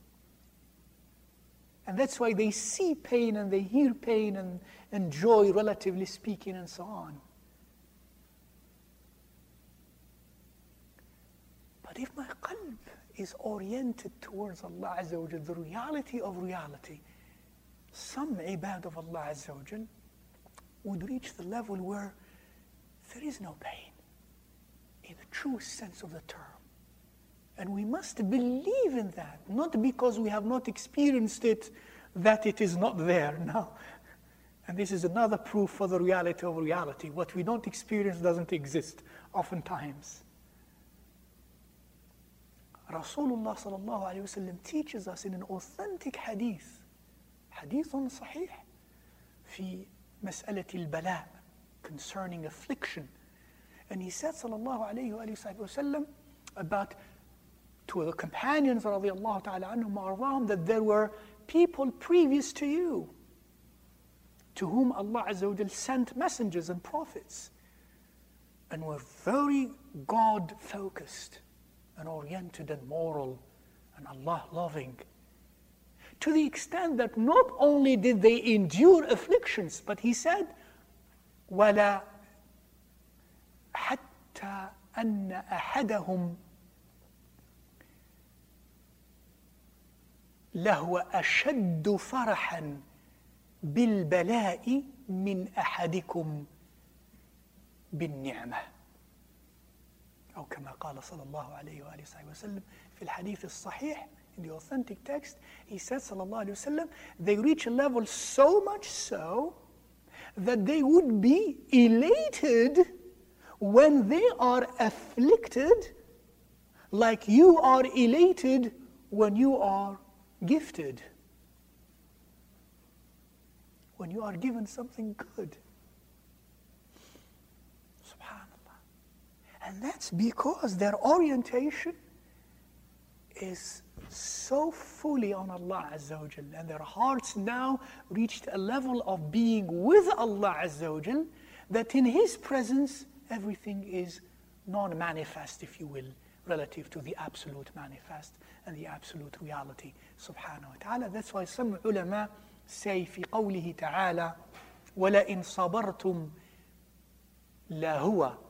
Speaker 1: And that's why they see pain and they hear pain and, and joy, relatively speaking, and so on. But if my qalb is oriented towards Allah Azza wa Jal, the reality of reality, some ibad of Allah Azza wa Jal would reach the level where there is no pain in the true sense of the term. And we must believe in that, not because we have not experienced it, that it is not there. No. And this is another proof for the reality of reality. What we don't experience doesn't exist, oftentimes. Rasulullah sallallahu alayhi wa sallam teaches us in an authentic hadith, hadith sahih, fi mas'alati al-bala, concerning affliction. And he said sallallahu alayhi wa sallam about to the companions radiallahu ta'ala anhum arḍahum, that there were people previous to you to whom Allah Azza wa Jal sent messengers and prophets and were very God-focused and oriented and moral and Allah-loving, to the extent that not only did they endure afflictions, but he said, وَلَا حَتَّى أن أحدهم لهو أشد فرحا بالبلاء من أحدكم بالنعمة. أو كما قال صلى الله عليه وآله وسلم في الحديث الصحيح, in the authentic text, he said صلى الله عليه وسلم, they reach a level so much so that they would be elated when they are afflicted like you are elated when you are gifted. When you are given something good. Subhanallah. And that's because their orientation is so fully on Allah Azza wa Jal, and their hearts now reached a level of being with Allah Azza wa Jal, that in His presence everything is non-manifest, if you will, relative to the absolute manifest and the absolute reality, subhanahu wa ta'ala. That's why some ulama say في قوله تعالى وَلَئِنْ صَبَرْتُمْ لَهُوَ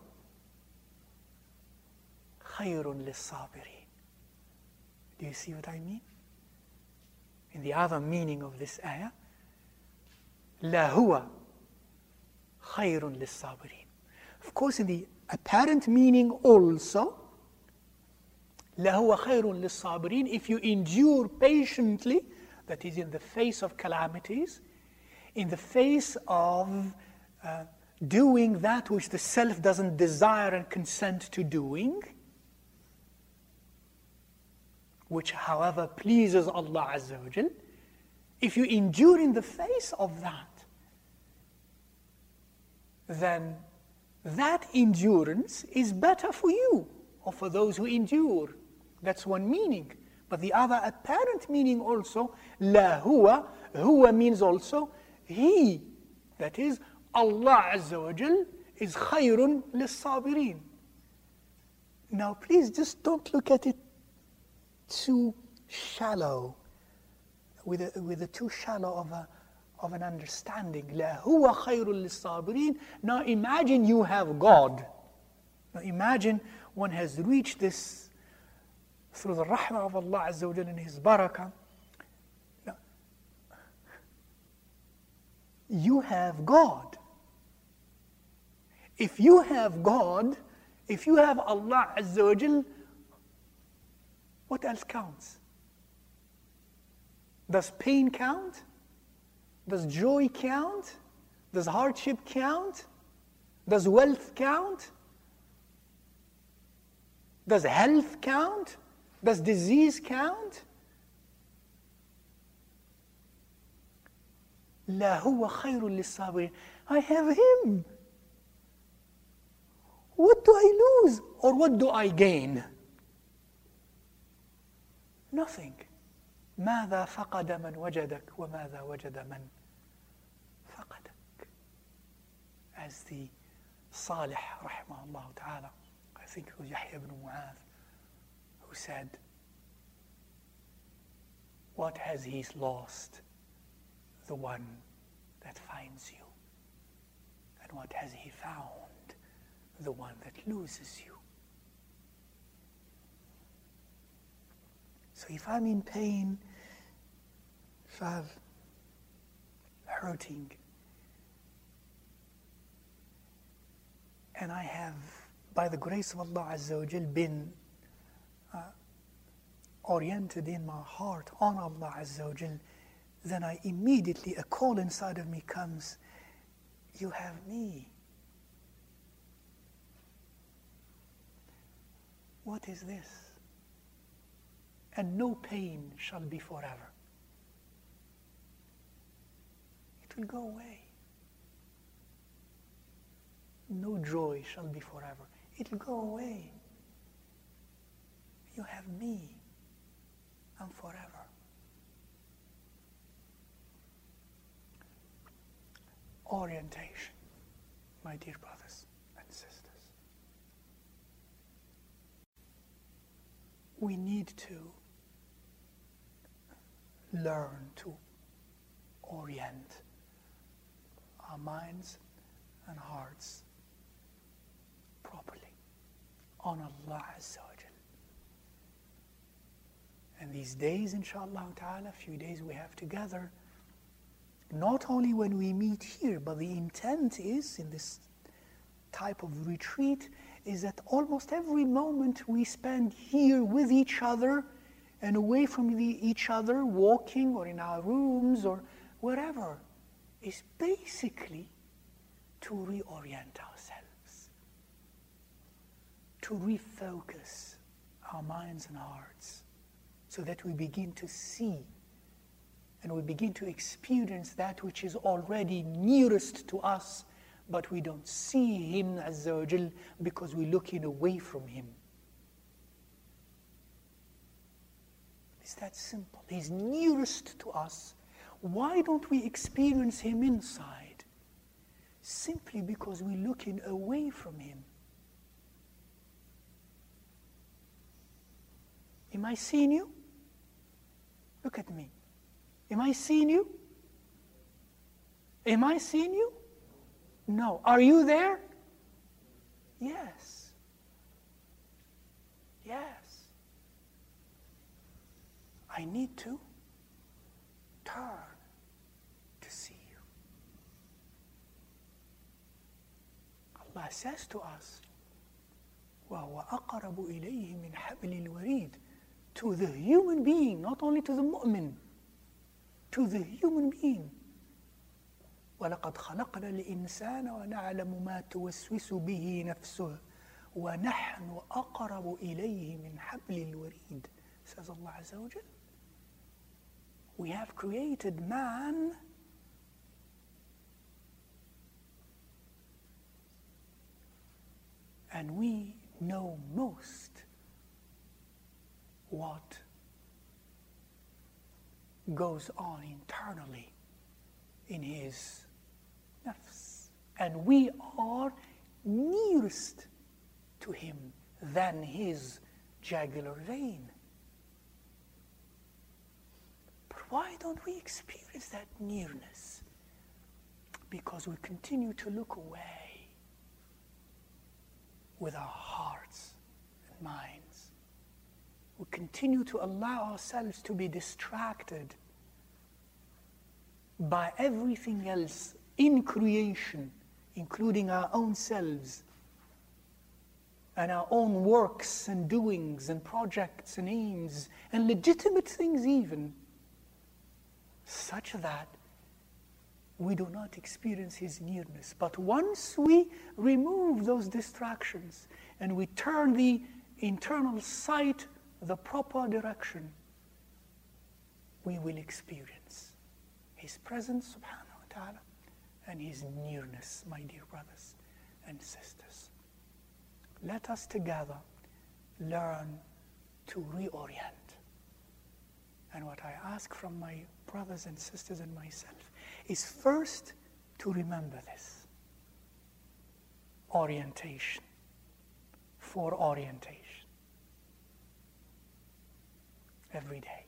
Speaker 1: خَيْرٌ لِلصَّابِرِينَ. Do you see what I mean? In the other meaning of this ayah, لَهُوَ خَيْرٌ لِلصَّابِرِينَ. Of course, in the apparent meaning also, لَهُوَ خَيْرٌ لِلصَّابِرِينَ, if you endure patiently, that is in the face of calamities, in the face of uh, doing that which the self doesn't desire and consent to doing, which however pleases Allah Azza wa Jal, if you endure in the face of that, then that endurance is better for you or for those who endure. That's one meaning. But the other apparent meaning also, la huwa, huwa means also He, that is Allah Azza wa Jal, is khayrun lis-sabirin. Now please just don't look at it too shallow, with a, with a too shallow of a of an understanding. La huwa khayrun lis-sabirin. Now imagine you have God. Now imagine one has reached this through the rahmah of Allah Azza wa Jal and His barakah. Now, you have God. If you have God, if you have Allah Azza wa Jal, what else counts? Does pain count? Does joy count? Does hardship count? Does wealth count? Does health count? Does disease count? لا هو خير للصابرين. I have Him. What do I lose or what do I gain? Nothing. ماذا فقد من وجدك وماذا وجد من فقدك. As the Salih rahimahullah ta'ala, I think it was Yahya ibn Mu'adh, who said, what has he lost? The one that finds you. And what has he found? The one that loses you. So if I'm in pain, if I'm hurting, and I have, by the grace of Allah Azza wa Jal, been uh, oriented in my heart on Allah Azza wa Jal, then I immediately, a call inside of me comes, you have me. What is this? And no pain shall be forever. It will go away. No joy shall be forever. It will go away. You have me. I'm forever. Orientation, my dear brothers and sisters. We need to learn to orient our minds and hearts properly. on Allah Azza wa Jal. And these days, inshaAllah ta'ala, a few days we have together, not only when we meet here, but the intent is, in this type of retreat, is that almost every moment we spend here with each other and away from the, each other, walking or in our rooms or wherever, is basically to reorient ourselves, to refocus our minds and hearts, so that we begin to see and we begin to experience that which is already nearest to us, but we don't see Him Azza wa Jal because we're looking away from Him. It's that simple. He's nearest to us. Why don't we experience Him inside? Simply because we're looking away from Him. Am I seeing you? Look at me. Am I seeing you? Am I seeing you? No. Are you there? Yes. Yes. I need to turn to see you. Allah says to us, وَهُوَ أَقْرَبُ إِلَيْهِ مِنْ حَبْلِ الْوَرِيدِ, to the human being, not only to the mu'min, to the human being. وَلَقَدْ خَلَقْنَا الْإِنسَانَ وَنَعْلَمُ مَا تُوَسْوِسُ بِهِ نَفْسُهُ وَنَحْنُ أَقْرَبُ إِلَيْهِ مِنْ حَبْلِ الْوَرِيدِ, says Allah Azza wa Jal. We have created man and we know most what goes on internally in his nafs. And we are nearest to him than his jugular vein. But why don't we experience that nearness? Because we continue to look away with our hearts and minds. We continue to allow ourselves to be distracted by everything else in creation, including our own selves and our own works and doings and projects and aims and legitimate things even, such that we do not experience His nearness. But once we remove those distractions and we turn the internal sight the proper direction, we will experience His presence, subhanahu wa ta'ala, and His nearness, my dear brothers and sisters. Let us together learn to reorient. And what I ask from my brothers and sisters and myself is first to remember this. Orientation. For orientation. Every day.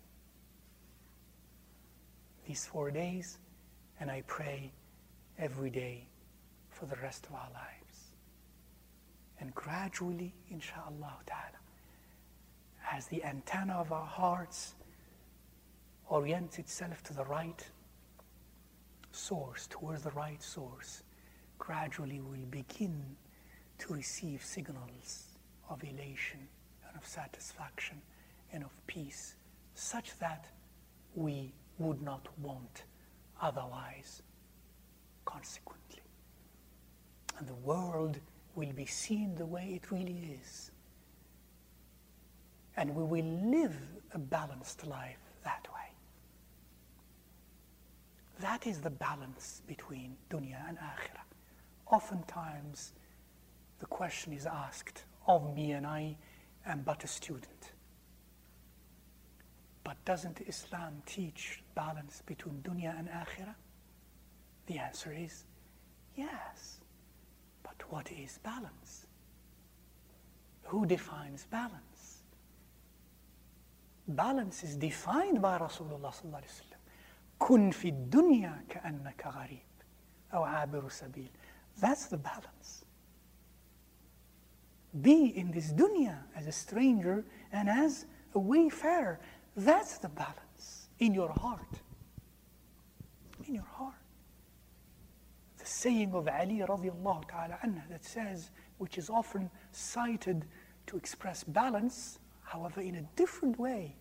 Speaker 1: These four days, and I pray every day for the rest of our lives. And gradually, insha'Allah ta'ala, as the antenna of our hearts orients itself to the right source, towards the right source, gradually we'll begin to receive signals of elation and of satisfaction and of peace, such that we would not want otherwise, consequently. And the world will be seen the way it really is. And we will live a balanced life that way. That is the balance between dunya and akhirah. Oftentimes, the question is asked of me, and I am but a student. But doesn't Islam teach balance between dunya and akhirah? The answer is yes. But what is balance? Who defines balance? Balance is defined by Rasulullah sallallahu alaihi wasallam. كن في الدنيا كأنك غريب أو عابر سبيل. That's the balance. be in this dunya as a stranger and as a wayfarer. That's the balance in your heart. In your heart. The saying of Ali radiallahu ta'ala anha that says, which is often cited to express balance, however in a different way.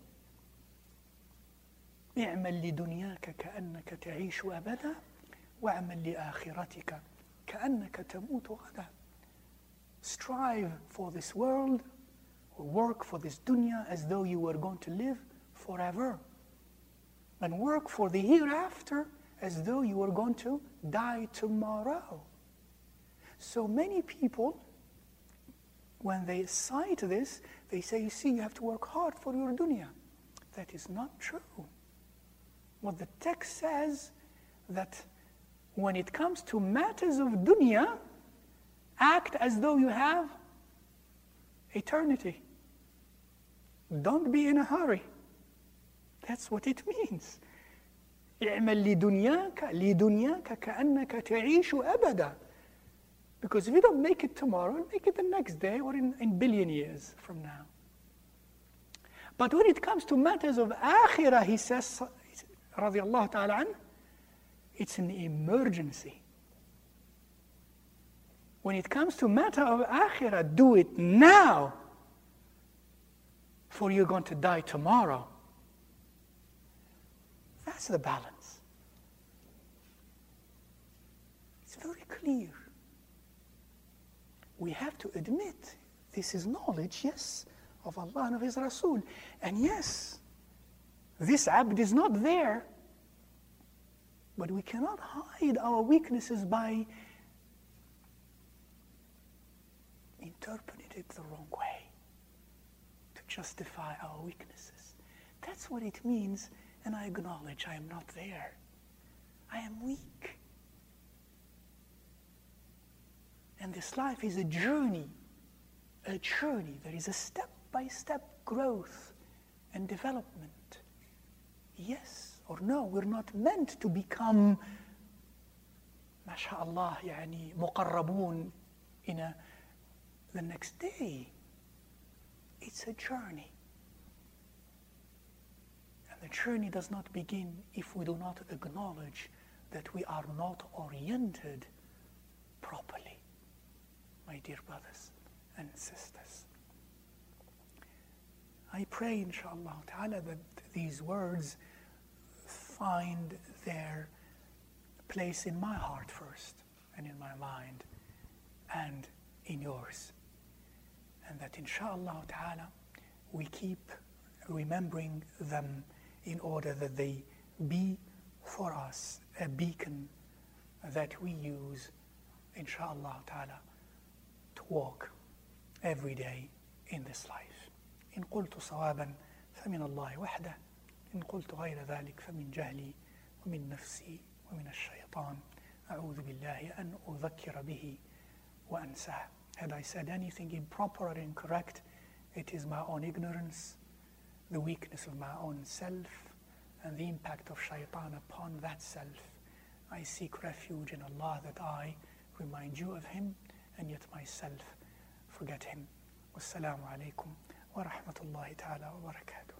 Speaker 1: اعمل لدنياك كأنك تعيش أبدا واعمل لآخرتك كأنك تموت غدا. Strive for this world, or work for this dunya as though you were going to live forever. And work for the hereafter as though you were going to die tomorrow. So many people, when they cite this, they say, you see, you have to work hard for your dunya. That is not true. What the text says, that when it comes to matters of dunya, act as though you have eternity. Don't be in a hurry. That's what it means. اعمل لدنياك لدنياك كأنك تعيش أبدا. Because if you don't make it tomorrow, make it the next day or in, in billion years from now. But when it comes to matters of akhirah, he says, radiallahu ta'ala an, it's an emergency. When it comes to matter of akhirah, do it now, for you're going to die tomorrow. That's the balance. It's very clear. We have to admit this is knowledge, yes, of Allah and of His Rasul. And yes, this abd is not there, but we cannot hide our weaknesses by interpreting it the wrong way to justify our weaknesses. That's what it means, and I acknowledge I am not there. I am weak. And this life is a journey, a journey. There is a step-by-step growth and development. Yes or no, we're not meant to become, mashallah, yani muqarrabun in a, the next day. It's a journey. And the journey does not begin if we do not acknowledge that we are not oriented properly. My dear brothers and sisters, I pray, inshallah ta'ala, that these words find their place in my heart first, and in my mind, and in yours. And that, inshallah ta'ala, we keep remembering them in order that they be for us a beacon that we use, inshallah ta'ala, to walk every day in this life. إن قلت صوابا فمن الله وحده إن قلت غير ذلك فمن جهلي ومن نفسي ومن الشيطان أعوذ بالله أن أذكر به وأنساه. Had I said anything improper or incorrect, it is my own ignorance, the weakness of my own self, and the impact of shaitan upon that self. I seek refuge in Allah that I remind you of Him, and yet myself forget Him. Wassalamu alaikum wa rahmatullahi ta'ala wa barakatuh.